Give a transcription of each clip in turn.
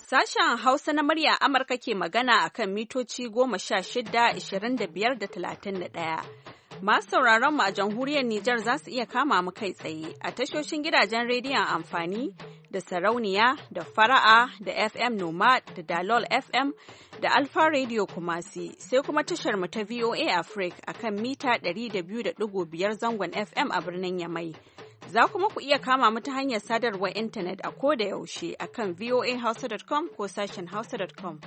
Sashen Hausa na murya Amurka ke magana a kan mitoci 16, 25 da 31. Masu sauraron mu a jamhuriyar Nijar za su iya kama mu kai tsaye a tashoshin gidajen rediyon amfani da sarauniya da fara'a da FM Nomad da Dalol FM da Alfa Radio Kumasi sai kuma tashar mu ta VOA Africa a kan mita 200.5 zangon FM a birnin Yamai. Za kuma ku iya kama mu ta hanyar sadarwar intanet a ko da yaushe a kan voahausa.com ko sashen hausa.com.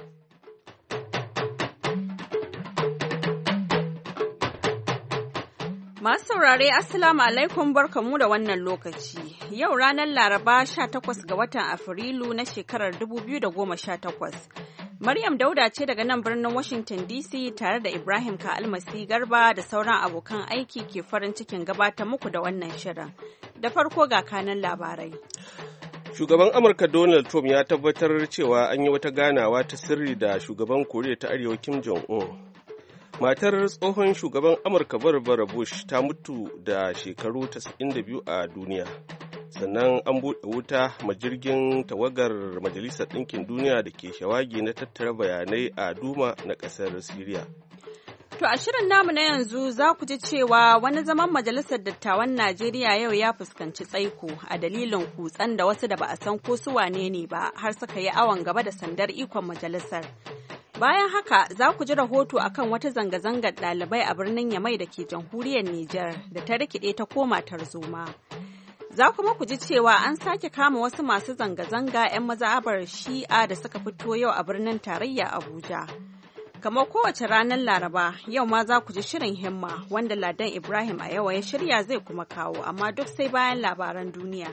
Masu saurare Assalamu alaikum barkamu da wannan lokaci. Yau ranar Laraba 18 ga watan Afrilu na shekarar 2018. Maryam Dauda ce daga nan birnin Washington DC tare da Ibrahim Ka'almasi Garba da sauran abokan aiki ke farin cikin gabatar muku da wannan shirin. Da farko ga kanan labarai. Shugaban Amurka Donald Trump ya tabbatar cewa an yi wata ganawa ta sirri da shugaban Koriya ta Arewa Kim Jong-un. Matar tsohon shugaban Amurka Barbara Bush ta mutu da shekaru 92 a duniya. Sannan an buɗe wuta majirgin tawagar Majalisar Ɗinkin Duniya da ke shawagi na tattara bayanai a Duma na ƙasar Siriya. To a shirin namu na yanzu za ku ji cewa wani zaman Majalisar Dattawan Najeriya yau ya fuskanci tsaiko a dalilin kutsen da wasu da ba a san ko su wane ne ba har suka yi awon gaba da sandar ikon majalisar. Bayan haka za ku ji rahoto akan wata zanga-zangar ɗalibai a birnin Yamai da ke jamhuriyar Nijar da ta rikide ta koma tarzoma. Za kuma ku ji cewa an sake kama wasu masu zanga-zanga 'yan mazhabar Shi'a da suka fito yau a birnin tarayya Abuja. Kamar kowace ranar Laraba, yau ma za ku ji shirin himma wanda Ladan Ibrahim a yawa ya shirya zai kuma kawo, amma duk sai bayan labaran duniya.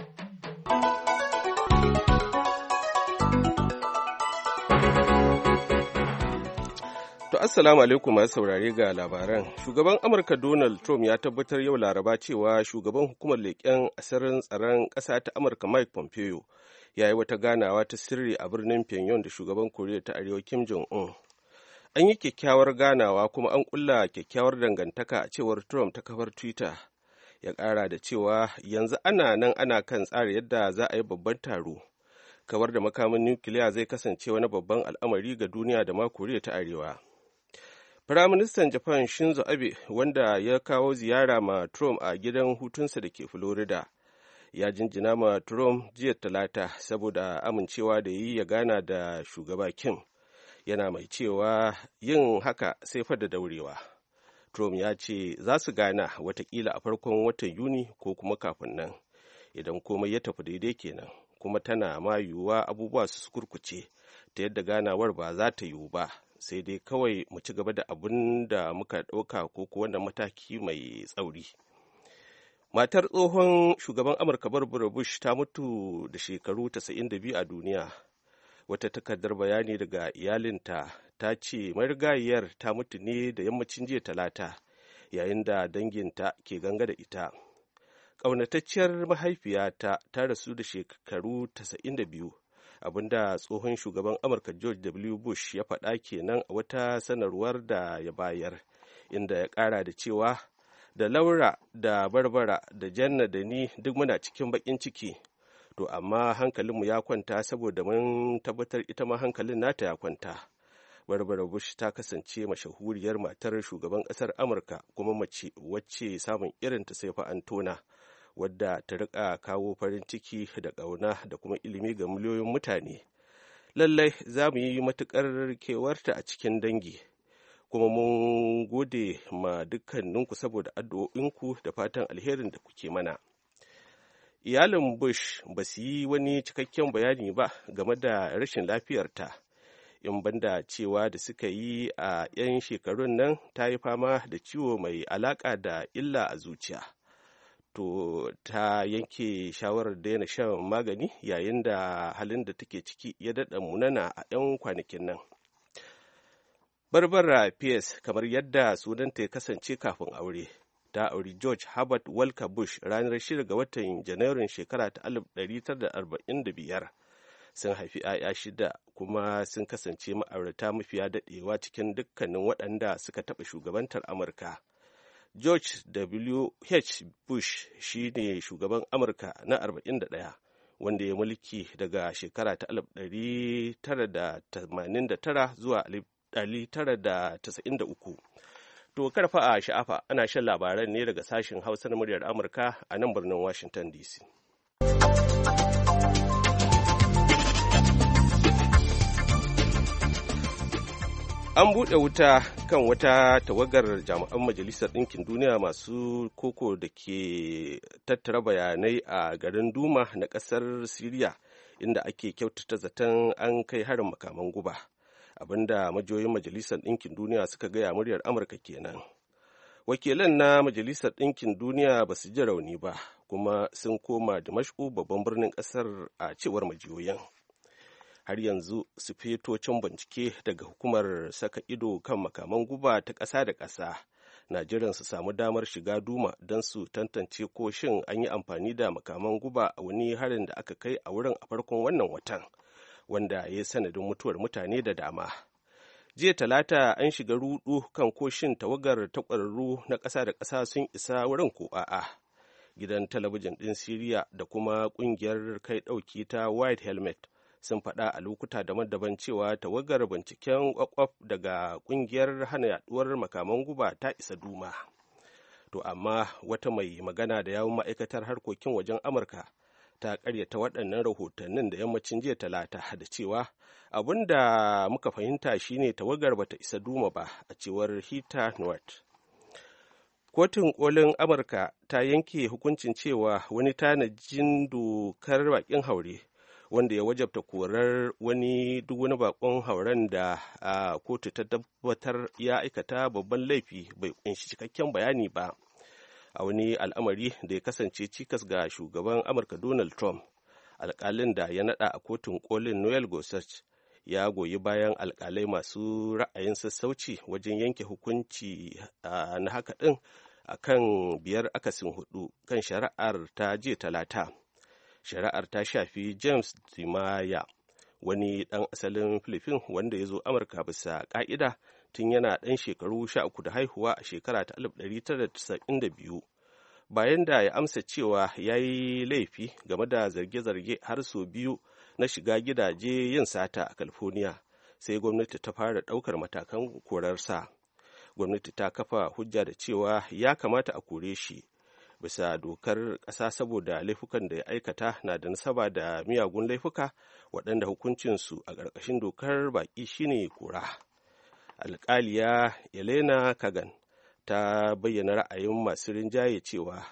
To assalamu alaikum masu saurare ga labaran. Shugaban Amurka Donald Trump ya tabbatar yau Laraba cewa shugaban hukumar leƙen asirin tsaron ƙasa ta Amurka Mike Pompeo ya yi wata ganawa ta sirri a birnin Pyongyang da shugaban Koriya ta Arewa Kim Jong-un. An yi kyakkyawar ganawa kuma an ƙulla kyakkyawar dangantaka a cewar Trump ta kafar Twitter. Ya ƙara da cewa yanzu ana kan tsara yadda za a yi babban taro. Kawar da makamin nukiliya zai kasance wani babban al'amari ga duniya da ma Koriya ta Arewa. Firaministan Japan Shinzo Abe, wanda ya kawo ziyara ma Trump a gidan hutunsa da ke Florida, ya jinjina ma Trump jiya Talata saboda amincewa da yi ya gana da shugaba Kim. Yana mai cewa yin haka sai fa da daurewa. Trump ya ce za su gana watakila a farkon watan Yuni ko kuma kafin nan, idan komai ya tafi daidai kenan, kuma tana ma yiwuwa abubuwa su kurkuce ta yadda ganawar ba za ta yiwu ba. Sai dai kawai mu ci gaba da abin da muka ɗauka ko kuwa wannan mataki mai tsauri. Matar tsohon shugaban Amurka Barbara Bush ta mutu da shekaru 92 a duniya. Wata takardar bayani daga iyalinta ta ce marigayiyar ta mutu ne da yammacin jiya Talata yayin da danginta ke ganga da ita. Ƙaunatacciyar mahaifiyata ta rasu da shekaru 92. Abinda tsohon shugaban Amurka George W. Bush ya faɗa kenan a wata sanarwar da ya bayar, inda ya ƙara da cewa da Laura da Barbara da Janna da ni duk muna cikin baƙin ciki, to amma hankalinmu ya kwanta saboda mun tabbatar ita ma hankalin nata ya kwanta. Barbara Bush ta kasance mashahuriyar matar shugaban ƙasar Amurka kuma mace wacce samun irinta sai fa an tona. Wadda ta rika kawo farin ciki da ƙauna da kuma ilimi ga miliyoyin mutane. Lallai za mu yi matuƙar kewarta a cikin dangi, kuma mun gode ma dukkaninku saboda addu'o'inku da fatan alherin da kuke mana. Iyalin Bush ba su yi wani cikakken bayani ba game da rashin lafiyarta, in banda cewa da suka yi a 'yan shekarun nan ta yi fama da ciwo mai alaƙa da illa a zuciya. To ta yanke shawarar daina shan magani yayin da halin da take ciki ya daɗa munana a 'yan kwanakin nan. Barbara Pierce, kamar yadda sunanta ya kasance kafin aure, ta auri George Herbert Walker Bush ranar 6 ga watan Janairun shekara ta 1945. Sun haifi 'ya'ya 6 kuma sun kasance ma'aurata mafiya daɗewa cikin dukkanin waɗanda suka taɓa shugabantar Amurka. George W. H. Bush shi ne shugaban Amurka na 41, wanda ya mulki daga shekara ta 1989 zuwa 1993. To karfa a sha'afa ana shan labaran ne daga sashen Hausa na muryar Amurka a nan birnin Washington DC. An buɗe wuta kan wata tawagar jami'an Majalisar Ɗinkin Duniya masu koko da ke tattara bayanai a garin Duma na ƙasar Siriya, inda ake kyautata zaton an kai harin makaman guba. Abinda majiyoyin Majalisar Ɗinkin Duniya suka gaya muryar Amurka kenan. Wakilan na Majalisar Ɗinkin Duniya ba su ji rauni ba, kuma sun koma Dimashku babban birnin ƙasar a cewar majiyoyin. Har yanzu sufetocin bincike daga hukumar saka ido kan makaman guba ta ƙasa da ƙasa na jiran su samu damar shiga Duma don su tantance ko shin an yi amfani da makaman guba a wani harin da aka kai a wurin a farkon wannan watan, wanda ya yi sanadin mutuwar mutane da dama. Jiya Talata an shiga rudu kan ko shin tawagar ta ƙwararru na ƙasa da ƙasa sun isa wurin ko a'a. Gidan talabijin ɗin Siriya da kuma ƙungiyar kai ɗauki ta White Helmet sun faɗa a lokuta daban-daban cewa tawagar binciken kwakwaf daga ƙungiyar hana yaduwar makaman guba ta isa Duma. To amma wata mai magana da yawun ma'aikatar harkokin wajen Amurka ta ƙaryata waɗannan rahotannin da yammacin jiya Talata da cewa abin da muka fahimta shine tawagar bata isa Duma ba, a cewar Heather Nauert. Kotun kolin Amurka ta yanke hukuncin cewa wani tanajin dokar bakin haure wanda ya wajabta korar duk wani bakon hauren da a kotu ta tabbatar ya aikata babban laifi bai kunshi cikakken bayani ba, a wani al'amari da ya kasance cikas ga shugaban Amurka Donald Trump. Alƙalin da ya nada a kotun kolin Noel Gorsuch ya goyi bayan alƙalai masu ra'ayin sassauci wajen yanke hukunci na haka ɗin a kan 5-4 kan shari'ar ta jiya Talata. Shari'ar ta shafi James Dimaya, wani ɗan asalin Filifin wanda ya zo Amurka bisa ƙa'ida tun yana ɗan shekaru 13 da haihuwa a shekara ta 1992. Bayan da ya amsa cewa ya yi laifi game da zarge-zarge har sau biyu na shiga gidaje yin sata a California, sai gwamnati ta fara ɗaukar matakan korarsa. Gwamnati ta kafa hujja da cewa ya kamata a kore shi bisa dokar ƙasa saboda laifukan da ya aikata na da nasaba da miyagun laifuka waɗanda hukuncinsu a ƙarƙashin dokar baƙi shine kora. Alƙaliya Elena Kagan ta bayyana ra'ayin masu rinjaye cewa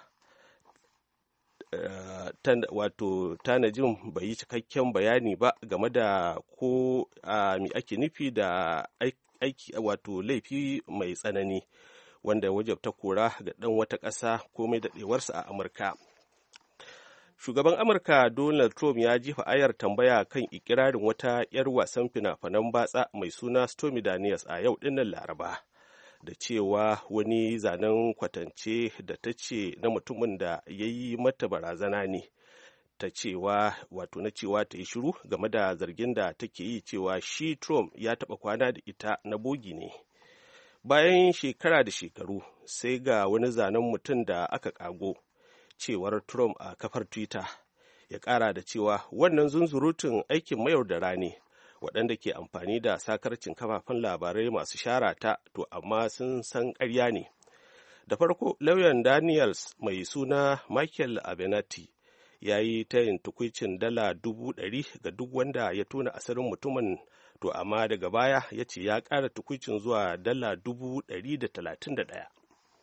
tanajin bai yi cikakken bayani ba game da ko me ake nufi da aiki laifi mai tsanani wanda ya wajabta kora ga ɗan wata ƙasa komai daɗewarsa a Amurka. Shugaban Amurka Donald Trump ya jefa ayar tambaya kan ikirarin wata 'yar wasan fina-finan batsa mai suna Stormy Daniels a yau ɗinnan Laraba, da cewa wani zanen kwatance da ta ce na mutumin da ya yi mata barazana ne, na cewa ta yi shiru game da zargin da take yi cewa shi Trump ya taɓa kwana da ita na bogi ne. Bayan shekara da shekaru sai ga wani zanen mutum da aka ƙago, cewar Trump a kafar Twitter, ya ƙara da cewa wannan zunzurutun aikin mayaudara ne waɗanda ke amfani da sakarcin kafafen labarai masu sharata, to amma sun san ƙarya ne. Da farko lauyan Daniels mai suna Michael Avenatti ya yi tayin tukwicin $100,000 ga duk wanda ya tona asirin mutumin, to amma daga baya ya ce ya ƙara tukwicin zuwa $131,000.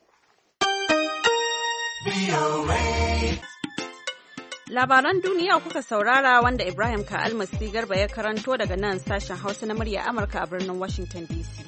Labaran duniya kuka saurara wanda Ibrahim Ka'almasi Garba ya karanto daga nan sashen Hausa na murya Amurka a birnin Washington DC.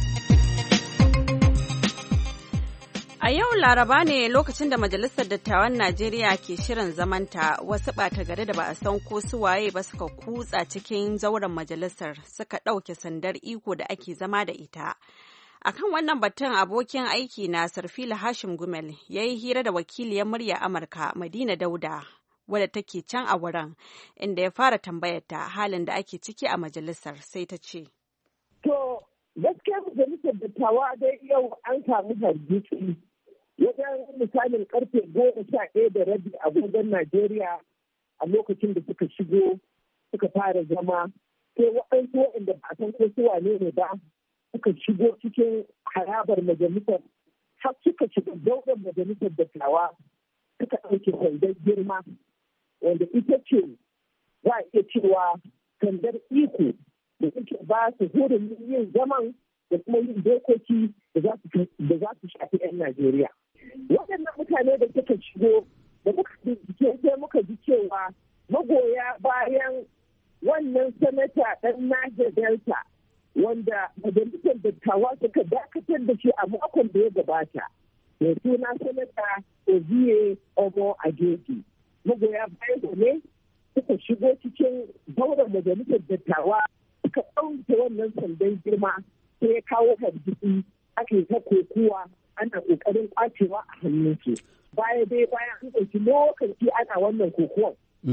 A yau Laraba ne lokacin da Majalisar Dattawan Najeriya ke shirin zamanta, wasu ɓata gari da ba a san ko su waye ba suka kutsa cikin zauren majalisar suka ɗauke sandar iko da ake zama da ita. Akan wannan batun abokin aiki na Sarfila Hashim Gumel ya yi hira da wakiliyar murya Amurka Madina Dauda wadda take can a wurin, inda ya fara tambayarta halin da ake ciki a majalisar, sai ta ce. To, gaskiya majalisar dattawa dai yau an samu hargitsi wajen misalin karfe 11:30 agogon Najeriya a lokacin da suka shigo suka fara zama sai waɗansu waɗanda ba a san ko su wane ne ba suka shigo cikin harabar majalisar har suka shiga zauren majalisar dattawa suka ɗauke sandar girma wanda ita ce za a iya cewa sandar iko da suke ba su hurumin yin zaman da kuma yin dokoki da za su shafi 'yan Najeriya. Waɗannan mutane da suka shigo da muka bincike sai muka ji cewa magoya bayan wannan sanata ɗan Niger Delta wanda majalisar dattawa suka dakatar da shi a makon da ya gabata mai suna sanata Ozie Omo Ageti. Magoya bayan ne suka shigo cikin zauren majalisar dattawa suka ɗauke wannan sandan girma sai ya kawo hargitsi ake ta kokuwa ana ƙoƙarin ƙwacewa a hannunsu. Bayan an ɗauki lokaci ana wannan kokuwan.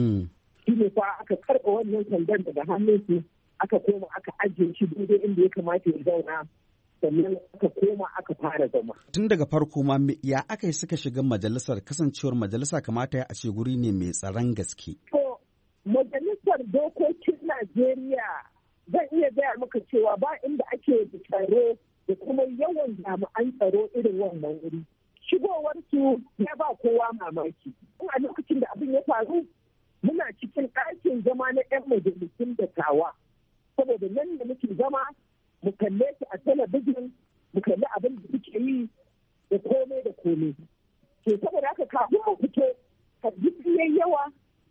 Shi ne fa aka karɓa wannan sandan daga hannunsu aka koma aka ajiye shi daidai inda ya kamata ya zauna sannan aka koma aka fara zama. Tun daga farko ma ya aka yi suka shiga majalisar kasancewar majalisa kamata ya ce guri ne mai tsaron gaske. To majalisar dokokin Najeriya zan iya gaya maka cewa ba inda ake da tsaro da kuma yawan jami'an tsaro irin wannan wuri. Shigowarsu ya ba kowa mamaki. A lokacin da abin ya faru muna cikin ɗakin zama na 'yan majalisun dattawa. Saboda nan da muke zama mu kalle su a talabijin mu kalli abin da suke yi da komai da komai. Ke saboda haka kafin mu fito hargitsi yayi yawa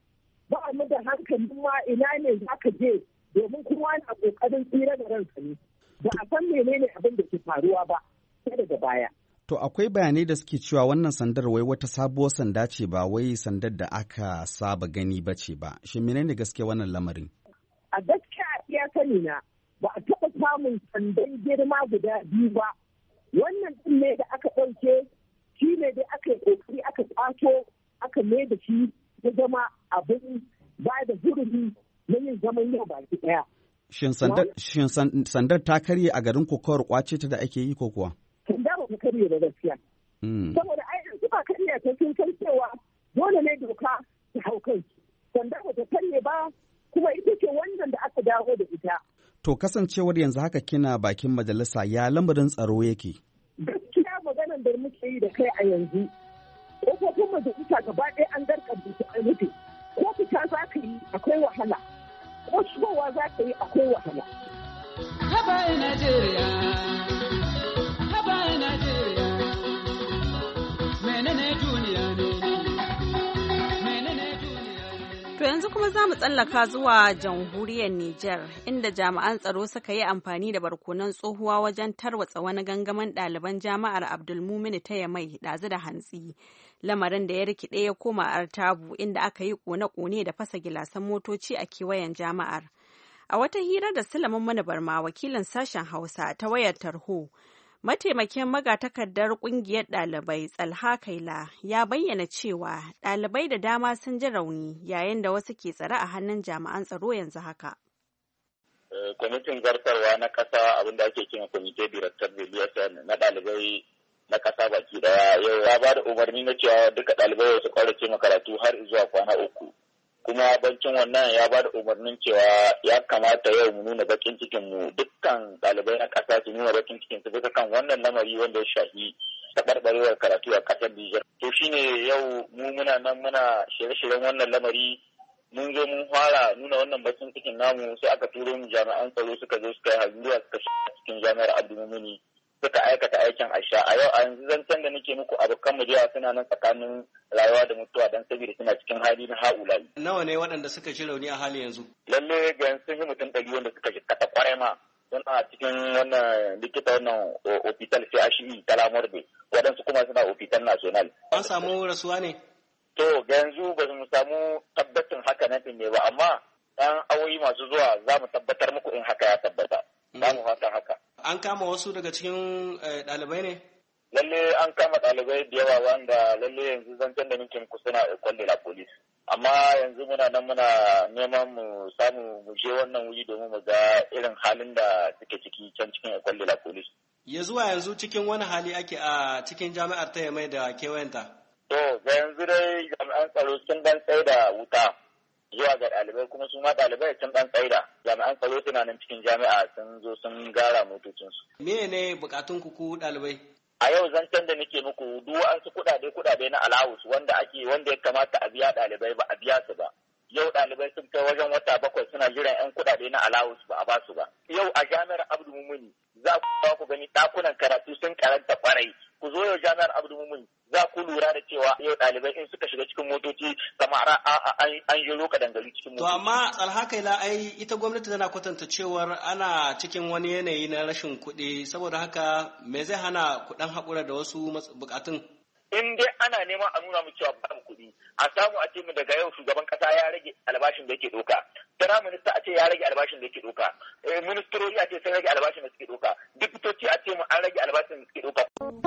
ba mu da hankalin ma ina ne za ka je domin kuma na kokarin tsira da ranka ne. Ba a san menene abin da ke faruwa ba sai daga baya. To akwai bayanai da suke cewa wannan sandar wai wata sabuwar sanda ce ba wai sandar da aka saba gani ba ce ba. Shin menene gaske wannan lamarin? A gaskiya ya sani na ba a taɓa samun sandan girma guda biyu ba. Wannan ɗin ne da aka ɗauke shi ne dai aka yi ƙoƙari aka ƙwato aka mai da shi ya zama abin ba da hurumi na yin zaman yau baki ɗaya. Shin sandar ta karye a garin kokawar kwace ta da ake yi ko kuwa? Sanda ba ta karye da gaskiya. Saboda ai yanzu ba karye ta sun san cewa dole ne doka ta hau kai. Sanda ba ta karye ba kuma ita ce wannan da aka dawo da ita. To kasancewar yanzu haka kina bakin majalisa ya lamarin tsaro yake? Gaskiya maganar da muke yi da kai a yanzu. Ƙofofin majalisa gaba ɗaya an garkar su an rufe. Ko fita za ka yi akwai wahala. Ko shigowa za ka yi akwai wahala. Haba Najeriya, haba Najeriya, menene duniya ne? To yanzu kuma za mu tsallaka zuwa jamhuriyar Nijar, inda jami'an tsaro suka yi amfani da barkonon tsohuwa wajen tarwatsa wani gangamin ɗaliban jami'ar Abdulmumini ta Yamai ɗazu da hantsi. Lamarin da ya rikide ya koma Artabu, inda aka yi kone-kone da fasa gilasan motoci a kewayen jami'ar. A wata hira da Sulaiman Mana Barma, wakilin sashen Hausa ta wayar tarho, mataimakin magatakardar kungiyar ɗalibai Tsalha Kaila ya bayyana cewa ɗalibai da dama sun ji rauni yayin da wasu ke tsare a hannun jami'an tsaro yanzu haka. Kwamitin zartarwa na ƙasa abinda ake kima kwamitin director na ɗalibai na ƙasa baki daya yau ya ba da umarni na cewa duka ɗalibai su ƙaurace makaratu har zuwa kwana 3. Kuma bancin wannan ya ba da umarnin cewa ya kamata yau mu nuna bakin cikin mu dukkan ɗalibai na ƙasa su nuna bakin cikin su bisa kan wannan lamari wanda ya shafi taɓarɓarewar karatu a ƙasar Nijar. To shine yau mu muna nan muna shirye-shiryen wannan lamari mun zo mun fara nuna wannan bakin cikin namu sai aka turo mu jami'an tsaro suka zo suka yi halluwa suka shiga cikin jami'ar Abdulmumini suka aikata aikin asha. A yau a yanzu zancen da nake muku abokan mu da suna nan tsakanin rayuwa da mutuwa dan saboda suna cikin hali na haulayi. Nawa ne waɗanda suka ji rauni a hali yanzu? Lalle ga sun yi mutum 100 wanda suka ji kata kwarai ma. Suna cikin wannan likita wannan hospital CHE ta Lamorde waɗansu kuma suna hospital national. An samu rasuwa ne? To ga yanzu ba mu samu tabbacin haka nan ne ba amma ɗan awoyi masu zuwa za mu tabbatar muku in haka ya tabbata. Za mu fata haka. An kama wasu daga cikin ɗalibai ne? Lalle an kama ɗalibai da yawa wanda lalle yanzu zancen da nake muku suna kwalle la police. Amma yanzu muna nan muna neman mu samu mu je wannan wuri domin mu ga irin halin da suke ciki can cikin kwalle la police. Ya zuwa yanzu cikin wani hali ake a cikin jami'ar ta Yamai da kewayenta? To ga yanzu dai jami'an tsaro sun dan tsaye da wuta zuwa ga ɗalibai, kuma su ma ɗalibai sun ɗan tsaida. Jami'an tsaro suna nan cikin jami'a sun zo sun gara motocinsu. Me ne bukatun ku ɗalibai? A yau zancen da nake muku duk wasu kuɗaɗe na alawus wanda ya kamata a biya ɗalibai ba a biya su ba. Yau ɗalibai sun kai wajen wata 7 suna jiran 'yan kuɗaɗe na alawus ba a ba su ba. Yau a jami'ar Abdu Mumuni za ku gani ɗakunan karatu sun karanta kwarai. Ku zo yau jami'ar Abdu Mumuni za ku lura da cewa yau ɗalibai in suka shiga cikin motoci kamar an yi roka dangali cikin motoci. To amma alhakaila ai ita gwamnati tana kwatanta cewar ana cikin wani yanayi na rashin kuɗi, saboda haka me zai hana kuɗan haƙura da wasu bukatun? In dai ana neman a nuna mu cewa babu kuɗi, a samu a ce mu daga yau shugaban ƙasa ya rage albashin da yake ɗauka, Prime Minister a ce ya rage albashin da yake ɗauka, ministrori a ce sun rage albashin da suke ɗauka, dipitoci a ce mu an rage albashin da suke ɗauka.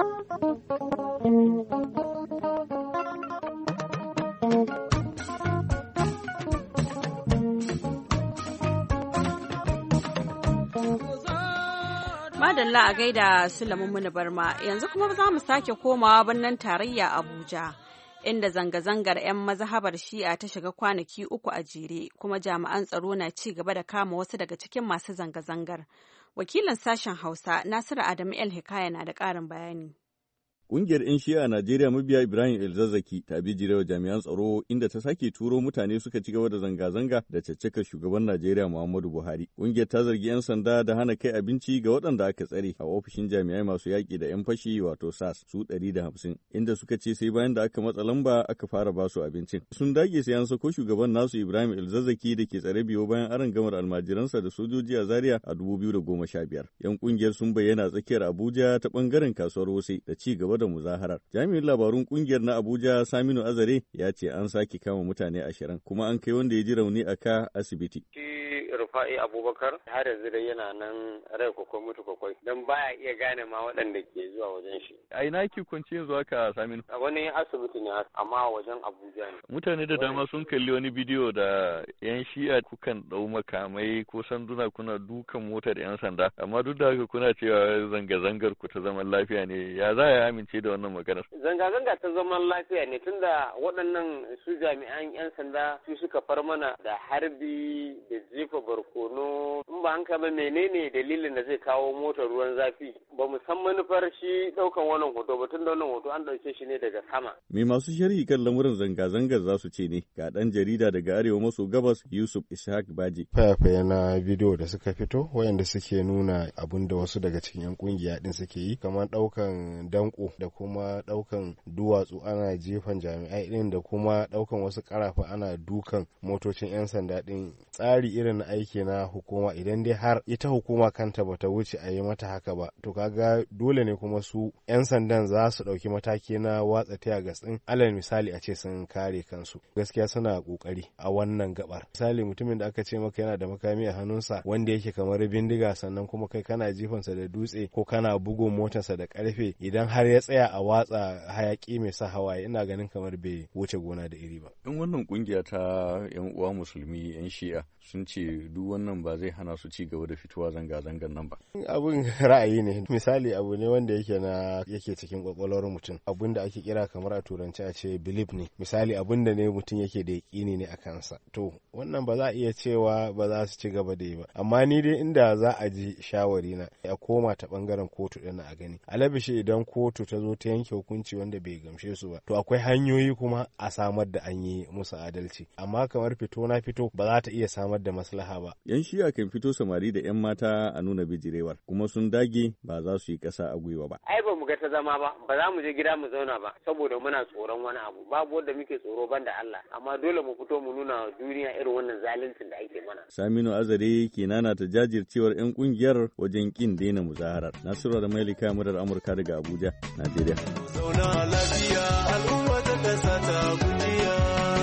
Madalla a gaida Sulaiman Muni Barma, yanzu kuma za mu sake komawa birnin tarayya Abuja, inda zanga-zangar 'yan mazhabar Shi'a ta shiga kwanaki 3 a jere, kuma jami'an tsaro na ci gaba da kama wasu daga cikin masu zanga-zangar. Wakilin sashen Hausa, Nasiru Adamu El Hikaya na da ƙarin bayani. Ƙungiyar 'yan Shi'a a Najeriya mabiya Ibrahim El-Zazzaki ta bijirewa jami'an tsaro inda ta sake turo mutane suka ci gaba da zanga-zanga da caccakar shugaban Najeriya Muhammadu Buhari. Ƙungiyar ta zargi 'yan sanda da hana kai abinci ga waɗanda aka tsare a ofishin jami'ai masu yaƙi da 'yan fashi wato SAS su 150, inda suka ce sai bayan da aka matsa lamba aka fara ba su abincin. Sun dage sai an sako shugaban nasu Ibrahim El-Zazzaki da ke tsare biyo bayan arangamar almajiransa da sojoji a Zaria a 2015. 'Yan ƙungiyar sun bayyana tsakiyar Abuja ta ɓangaren kasuwar Wuse da ci gaba da muzaharar. Jami'in labarun kungiyar na Abuja Saminu Azare ya ce an sake kama mutane 20 kuma an kai wanda ya ji rauni a ka asibiti. Rufa'i Abubakar har yanzu dai yana nan rai kwakwai mutu kwakwai don baya iya gane ma waɗanda ke zuwa wajen shi. A ina ki kwanci yanzu haka Saminu? A wani asibiti ne amma wajen Abuja ne. Mutane da dama sun kalli wani bidiyo da 'yan Shi'a kukan ɗau makamai ko sanduna kuna dukan motar 'yan sanda amma duk da haka kuna cewa zanga-zangar ku ta zaman lafiya ne, ya za a amince da wannan maganar? Zanga-zanga ta zaman lafiya ne tunda waɗannan su jami'an 'yan sanda su suka far mana da harbi da jefa barkono. In ba hanka ba menene dalilin da zai kawo motar ruwan zafi? Ba mu san manufar shi ɗaukan wannan hoto ba tunda wannan hoto an ɗauke shi ne daga sama. Me masu sharhi kan lamuran zanga-zangar za su ce ne? Ga ɗan jarida daga arewa maso gabas Yusuf Ishaq Baji. Fayafaye na bidiyo da suka fito wayanda suke nuna abun da wasu daga cikin 'yan kungiya din suke yi kamar ɗaukan danko da kuma ɗaukan duwatsu ana jefan jami'ai din da kuma ɗaukan wasu ƙarafa ana dukan motocin 'yan sanda din. Tsari irin na aiki na hukuma idan dai har ita hukuma kanta bata wuce a yi mata haka ba to kaga dole ne kuma su 'yan sandan za su ɗauki mataki na watsa tiya gas din alal misali a ce sun kare kansu. Gaskiya suna kokari a wannan gabar. Misali mutumin da aka ce maka yana da makami a hannunsa wanda yake kamar bindiga sannan kuma kai kana jifansa da dutse ko kana bugun motarsa da karfe idan har ya tsaya a watsa hayaki mai sa hawaye ina ganin kamar bai wuce gona da iri ba. In wannan kungiya ta 'yan uwa musulmi 'yan Shi'a sun ce duk wannan ba zai hana su ci gaba da fitowa zanga-zangar nan ba. Abun ra'ayi ne. Misali abu ne wanda yake cikin kwakwalwar mutum. Abun da ake kira kamar a turanci a ce belief ne. Misali abun da ne mutum yake da yaƙini ne a kansa. To wannan ba za a iya cewa ba za su ci gaba da yi ba. Amma ni dai inda za a ji shawari na a koma ta bangaren kotu ɗin a gani. Alabishi idan kotu ta zo ta yanke hukunci wanda bai gamshe su ba. To akwai hanyoyi kuma a samar da an yi musu adalci. Amma kamar fito na fito ba za ta iya samar da maslaha ba. 'Yan Shi'a kan fito samari da 'yan mata a nuna bijirewar kuma sun dage ba za su yi ƙasa a gwiwa ba. Ai ba mu ga ta zama ba, ba za mu je gida mu zauna ba saboda muna tsoron wani abu. Babu wanda muke tsoro banda Allah, amma dole mu fito mu nuna wa duniya irin wannan zaluncin da ake mana. Saminu Azare ke nana ta jajircewar 'yan kungiyar wajen kin daina muzaharar. Nasiru da Mailika murar Amurka daga Abuja, Najeriya. Zauna lafiya al'umma ta kasa ta gujiya,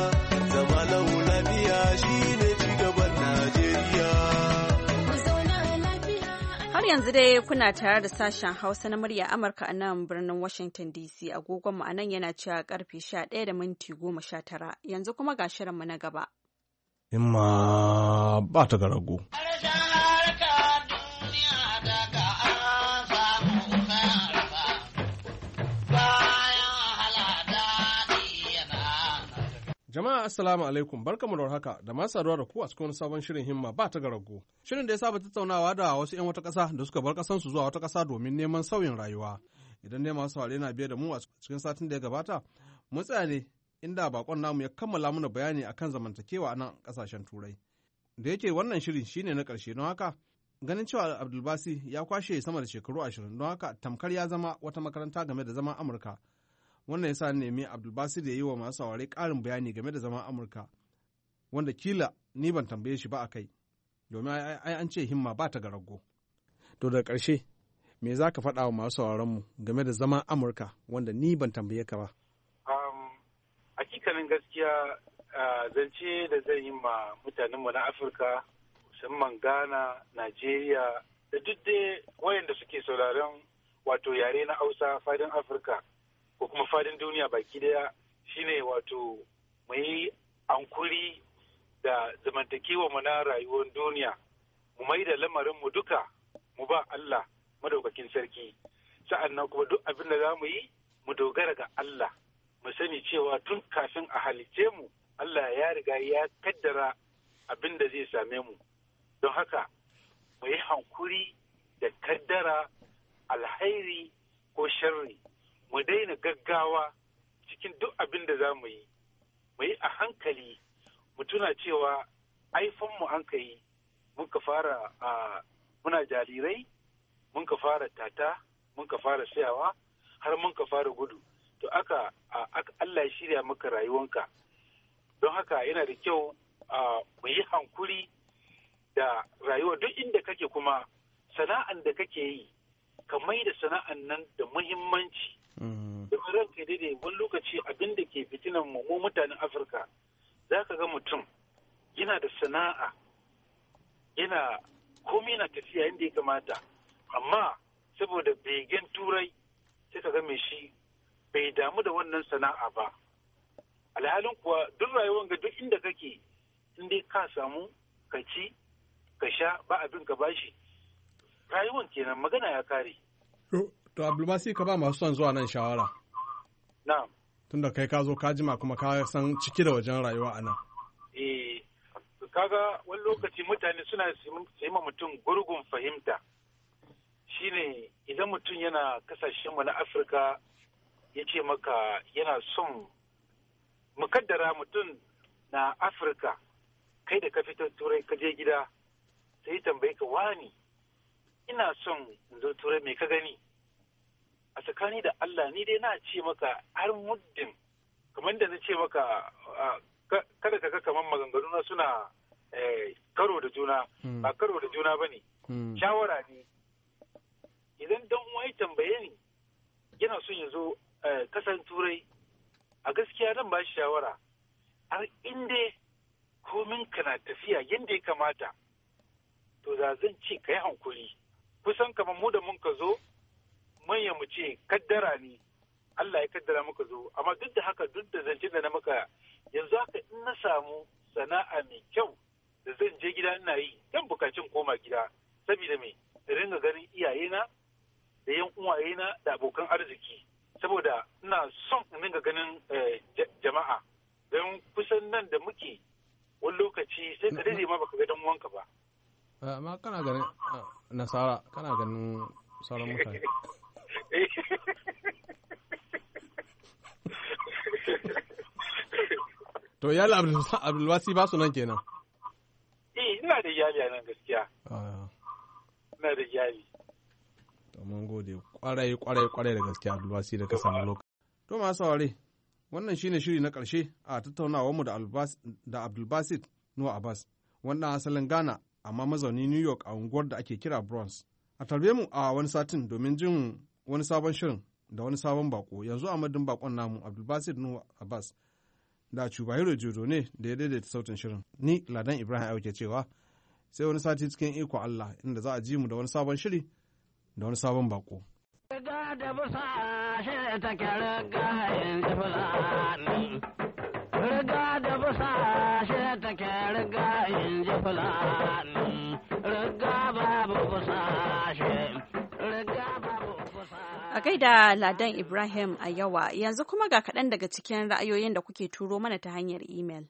zama lau lafiya shine cigaban Najeriya. Har yanzu dai kuna tare da sashen Hausa na murya Amurka a nan birnin Washington DC. Agogon mu anan yana cewa karfe 11:19. Yanzu kuma ga shirinmu na gaba. Himma ba ta ga rago. Jama'a Jama'a assalamu alaikum, barkamu da haka da masu saduwa da ku a cikin wani sabon shirin himma ba ta garago. Shirin da ya saba tattaunawa da wasu 'yan wata ƙasa da suka bar ƙasansu zuwa wata ƙasa domin neman sauyin rayuwa. Idan ne masu saurare na biye da mu a cikin satin da ya gabata, mun tsaya ne inda bakon namu ya kammala mana bayani akan zamantakewa a nan ƙasashen Turai. Da yake wannan shiri shine na ƙarshe, don haka ganin cewa Abdulbasi ya kwashe sama da shekaru 20, don haka tamkar ya zama wata makaranta game da zaman Amurka. Wannan ya sa nemi Abdulbasi da ya yi wa masu saurare ƙarin bayani game da zaman Amurka, wanda kila ni ban tambaye shi ba a kai, domin ai an ce himma ba ta ga rago. To da ƙarshe, me za ka faɗa wa masu sauraronmu game da zaman Amurka wanda ni ban tambaye ka ba? Hakikanin gaskiya zance da zan yi ma mutanenmu na Afirka, musamman Ghana, Najeriya, da duk dai wayanda suke sauraron wato yare na Hausa fadin Afirka ko kuma fadin duniya baki daya, shine wato mu yi ankuri da zamantakewa mu na rayuwar duniya, mu mai da lamarin mu duka mu ba Allah madaukakin sarki, sa'annan kuma duk abin da za mu yi mu dogara ga Allah, mu sani cewa tun kafin a halicce mu Allah ya riga ya kaddara abin da zai same mu. Don haka mu yi hankuri da kaddara alhairi ko sharri, mu daina gaggawa cikin duk abin da za mu yi a hankali, mu tuna cewa mu an ka yi, mun ka fara muna jarirai, mun ka fara tata, mun ka fara sayawa, har mun ka fara gudu. To aka Allah ya shirya maka rayuwanka. Don haka yana da kyau mu yi hankuri da rayuwa duk inda kake, kuma sana'an da kake yi ka mai da sana'an nan da muhimmanci. Da ranka daidai wani lokaci abin da ke fitinan mu mutanen Afirka, za ka ga mutum yana da sana'a, yana komai na tafiya yadda ya kamata, amma saboda begen turai sai ka ga mai shi bai damu da wannan sana'a ba. Alhalin kuwa duk rayuwar ga duk inda kake, in dai ka samu ka ci ka sha ba abin ka bashi, rayuwan kenan, magana ya kare. To Abdulbasi, ka ba masu son zuwa nan shawara. Na'am. Tunda kai ka zo ka jima kuma ka san ciki da wajen rayuwa a nan. Kaga wani lokaci mutane suna sai ma mutum gurgun fahimta. Shine idan mutum yana kasashenmu na Afirka ya ce maka yana son, mukaddara mutum na Afirka, kai da ka fito turai ka je gida, sai tambaye ka, wani ina son in zo turai, me ka gani? A tsakani da Allah ni dai na ce maka har muddin, kamar da na ce maka kada ka ga kamar maganganu na suna karo da juna, ba karo da juna ba ne, shawara ne. Idan dan uwa ya tambaye ni yana son ya zo kasan turai, a gaskiya nan ba shi shawara, har inda komin ka na tafiya yadda ya kamata, to da zan ce ka yi hankuri. Kusan kamar mu da mun ka zo, manya mu ce kaddara ne, Allah ya kaddara muka zo, amma duk da haka, duk da zance da na maka yanzu haka, in na samu sana'a mai kyau da zan je gida ina yi, dan bukacin koma gida, saboda me ringa ganin iyayena da yan uwayena da abokan arziki, saboda ina son in ringa ganin jama'a, don kusan nan da muke wani lokaci sai ka dade ma baka ga dan uwanka ba. Amma kana ganin nasara, kana ganin sauran mutane. To iyali Abdulbasi ba su nan kenan? Ina da iyali a nan gaskiya. Ina da iyali. To mun gode kwarai da gaskiya Abdulbasi da ka samu lokaci. To masu saurare, wannan shine shiri na ƙarshe a tattaunawarmu da Abdulbasit Nuhu Abbas, wannan asalin Ghana amma mazauni New York a unguwar da ake kira Bronx. A tarbe mu a wani satin domin jin wani sabon shirin da wani sabon bako. Yanzu a madadin bakon namu Abdulbasit Nuhu Abbas da Chubahiro Jodo ne da ya daidaita sautin shirin. Ni Ladan Ibrahim Auke cewa sai wani sati cikin iko Allah inda za a ji mu da wani sabon shiri da wani sabon bako. Riga da busa shi take riga yanzu fulani. Riga da busa shi take riga yanzu fulani. Riga babu busa shi. Riga babu busa. gaida Ladan Ibrahim a yawa, yanzu kuma ga kaɗan daga cikin ra'ayoyin da kuke turo mana ta hanyar imel.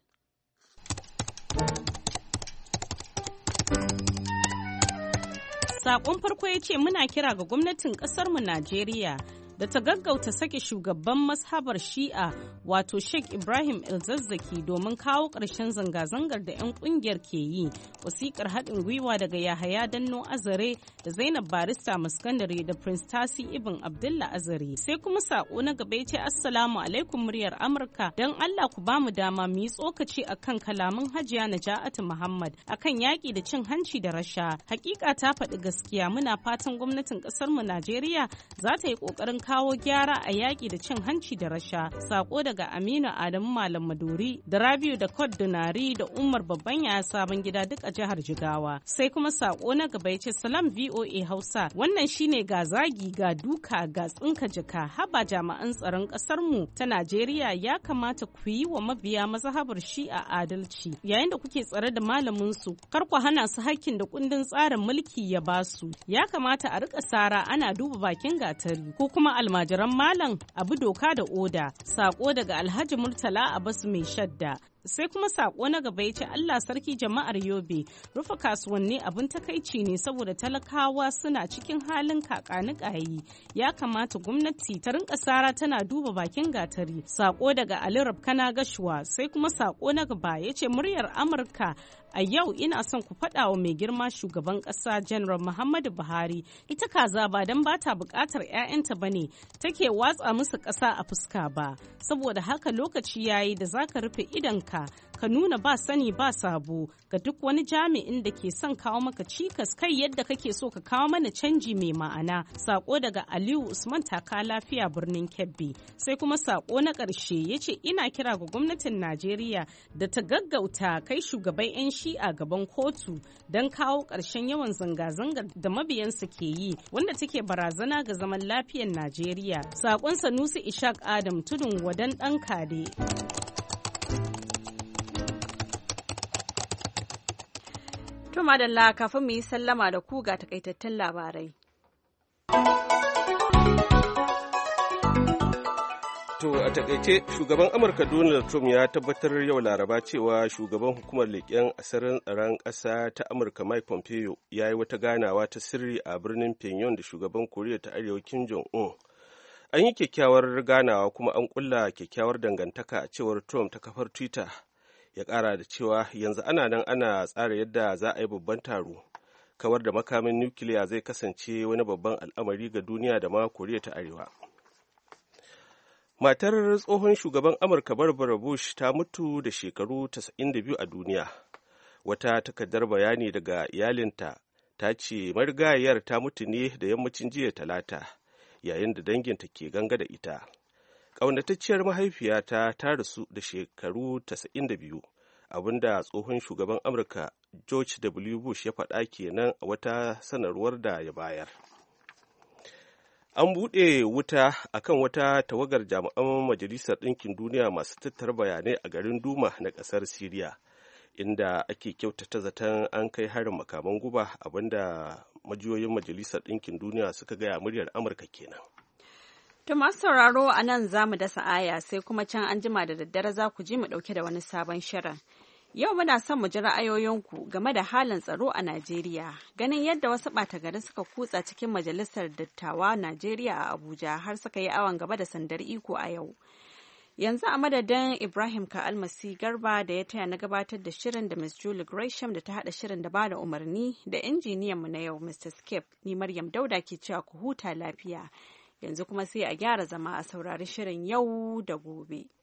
Saƙon farko ya ce muna kira ga gwamnatin ƙasarmu Najeriya da ta gaggauta sake shugaban mashabar Shi'a wato Sheikh Ibrahim El-Zazzaki domin kawo ƙarshen zanga-zangar da 'yan ƙungiyar ke yi. Wasiƙar haɗin gwiwa daga Yahaya Danno Azare da Zainab Barista Maskandare da Prince Tasi Ibn Abdullah Azare. Sai kuma saƙo na gaba ya ce Assalamu alaikum muryar Amurka, don Allah ku bamu dama mu yi tsokaci akan kalaman Hajiya Naja'atu Muhammad akan yaƙi da cin hanci da rasha. Hakika ta faɗi gaskiya, muna fatan gwamnatin ƙasarmu Najeriya za ta yi ƙoƙarin kawo gyara a yaƙi da cin hanci da rasha. Sako daga Aminu Adamu Malam Maduri da Rabiu da Kod Dunari da Umar Babban Yaya Sabon Gida duk a jihar Jigawa. Sai kuma sako na gaba ya ce Salam VOA Hausa, wannan shine ga zagi ga duka ga tsinka jaka, haba jami'an tsaron ƙasar mu ta Najeriya ya kamata ku yi wa mabiya mazhabar Shi'a adalci yayin da kuke tsare da malamin su, kar ku hana su hakkin da kundin tsarin mulki ya basu. Ya kamata a rika sara ana duba bakin gatari, ko kuma almajiran malam abu doka da oda. Sako daga Alhaji Murtala Abbas mai shadda. Sai kuma sako na gaba ya ce Allah sarki jama'ar Yobe, rufe kasuwanni abin takaici ne saboda talakawa suna cikin halin kakanikayi. Ya kamata gwamnati ta rinka sara tana duba bakin gatari. Sako daga Ali Rabkana Gashuwa. Sai kuma sako na gaba ya ce muryar Amurka, a yau ina son ku faɗa wa mai girma shugaban ƙasa General Muhammadu Buhari, ita kaza ba don ba ta buƙatar 'ya'yanta ba ne take watsa musu ƙasa a fuska ba. Saboda haka lokaci yayi da za ka rufe idonka ka nuna ba sani ba sabo ga duk wani jami'in da ke son kawo maka cikas kai yadda kake so ka kawo mana canji mai ma'ana. Sako daga Aliyu Usman Taka Lafiya birnin Kebbi. Sai kuma sako na ƙarshe ya ce ina kira ga gwamnatin Najeriya da ta gaggauta kai shugaban 'yan Shi'a gaban kotu don kawo ƙarshen yawan zanga-zangar da mabiyansu ke yi wanda take barazana ga zaman lafiyar Najeriya. Sakon Sanusi Ishaq Adam Tudun Wadan ɗan Kade. To madalla, kafin mu yi sallama da ku ga takaitattun labarai. To a takaice shugaban Amurka Donald Trump ya tabbatar yau Laraba cewa shugaban hukumar leƙen asirin tsaron ƙasa ta Amurka Mike Pompeo ya yi wata ganawa ta sirri a birnin Pyongyang da shugaban Koriya ta Arewa Kim Jong-un. An yi kyakkyawar ganawa kuma an ƙulla kyakkyawar dangantaka a cewar Trump ta kafar Twitter. Ya ƙara da cewa yanzu ana nan ana tsara yadda za a yi babban taro. Kawar da makamin nukiliya zai kasance wani babban al'amari ga duniya da ma Koriya ta Arewa. Matar tsohon shugaban Amurka Barbara Bush ta mutu da shekaru 92 a duniya. Wata takardar bayani daga iyalinta ta ce marigayiyar ta mutu ne da yammacin jiya Talata, yayin da danginta ke ganga da ita. Ƙaunatacciyar mahaifiyata ta rasu da shekaru 92, abinda tsohon shugaban Amurka George W. Bush ya faɗa kenan a wata sanarwar da ya bayar. An buɗe wuta akan wata tawagar jami'an Majalisar Ɗinkin Duniya masu tattara bayanai a garin Duma na ƙasar Siriya, inda ake kyautata zaton an kai harin makaman guba, abinda majiyoyin Majalisar Ɗinkin Duniya suka gaya muryar Amurka kenan. To masu sauraro a nan za mu dasa aya sai kuma can an jima da daddare za ku ji mu ɗauke da wani sabon shirin. Yau muna son mu ji ra'ayoyinku game da halin tsaro a Najeriya, ganin yadda wasu ɓata gari suka kutsa cikin Majalisar Dattawa Najeriya a Abuja har suka yi awon gaba da sandar iko a yau. Yanzu a madadin Ibrahim Ka'almasi Garba da ya taya na gabatar da shirin da Ms. Julie Gresham da ta haɗa shirin da bada umarni da injiniyanmu na yau Mr. Skip, ni Maryam Dauda ke cewa ku huta lafiya. Yanzu kuma sai a gyara zama a saurari shirin yau da gobe.